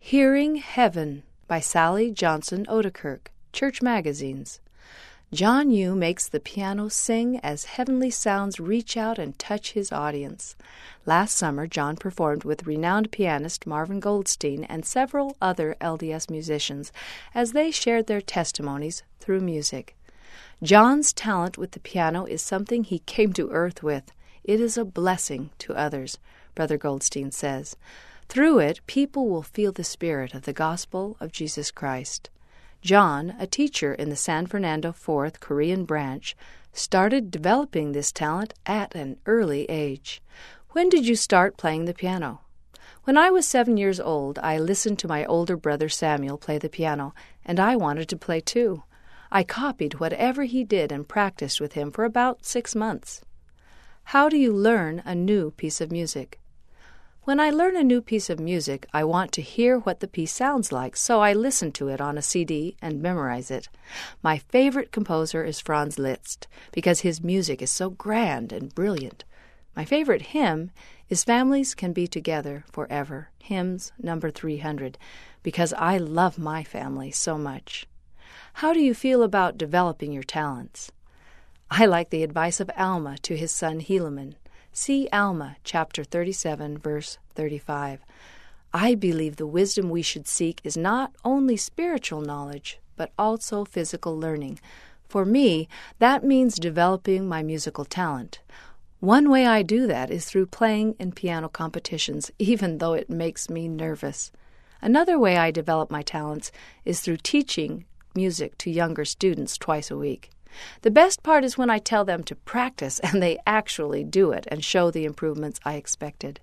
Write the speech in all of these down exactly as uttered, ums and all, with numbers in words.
Hearing Heaven by Sally Johnson Odekirk, Church Magazines. John Yoo makes the piano sing as heavenly sounds reach out and touch his audience. Last summer, John performed with renowned pianist Marvin Goldstein and several other L D S musicians as they shared their testimonies through music. John's talent with the piano is something he came to earth with. It is a blessing to others, Brother Goldstein says. Through it, people will feel the spirit of the gospel of Jesus Christ. John, a teacher in the San Fernando Fourth Korean branch, started developing this talent at an early age. When did you start playing the piano? When I was seven years old, I listened to my older brother Samuel play the piano, and I wanted to play too. I copied whatever he did and practiced with him for about six months. How do you learn a new piece of music? When I learn a new piece of music, I want to hear what the piece sounds like, so I listen to it on a C D and memorize it. My favorite composer is Franz Liszt, because his music is so grand and brilliant. My favorite hymn is Families Can Be Together Forever, hymns number three hundred, because I love my family so much. How do you feel about developing your talents? I like the advice of Alma to his son Helaman. See Alma, chapter thirty-seven, verse thirty-five. I believe the wisdom we should seek is not only spiritual knowledge, but also physical learning. For me, that means developing my musical talent. One way I do that is through playing in piano competitions, even though it makes me nervous. Another way I develop my talents is through teaching music to younger students twice a week. The best part is when I tell them to practice and they actually do it and show the improvements I expected.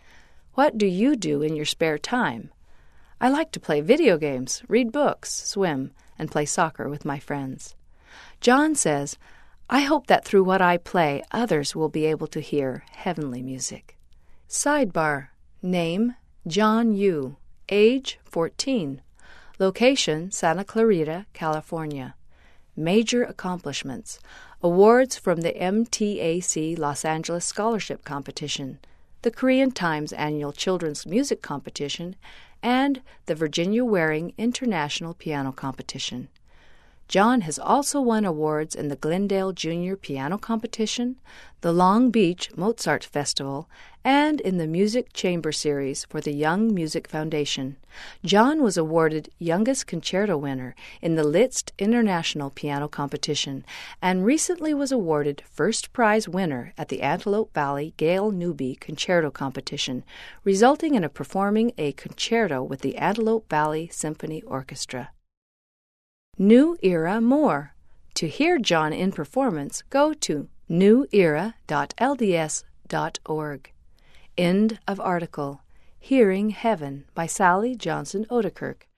What do you do in your spare time? I like to play video games, read books, swim, and play soccer with my friends. John says, I hope that through what I play, others will be able to hear heavenly music. Sidebar. Name, John Yoo. Age, fourteen. Location, Santa Clarita, California. Major accomplishments. Awards from the M T A C Los Angeles Scholarship Competition, the Korean Times Annual Children's Music Competition, and the Virginia Waring International Piano Competition. John has also won awards in the Glendale Junior Piano Competition, the Long Beach Mozart Festival, and in the Music Chamber Series for the Young Music Foundation. John was awarded Youngest Concerto winner in the Liszt International Piano Competition and recently was awarded First Prize winner at the Antelope Valley Gail Newby Concerto Competition, resulting in a performing a concerto with the Antelope Valley Symphony Orchestra. New Era More. To hear John in performance, go to new era dot l d s dot org. End of article. Hearing Heaven by Sally Johnson Odekirk.